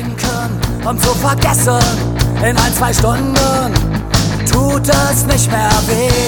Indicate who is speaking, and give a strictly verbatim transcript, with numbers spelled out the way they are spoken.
Speaker 1: trinken, um zu vergessen. In ein, zwei Stunden tut es nicht mehr weh.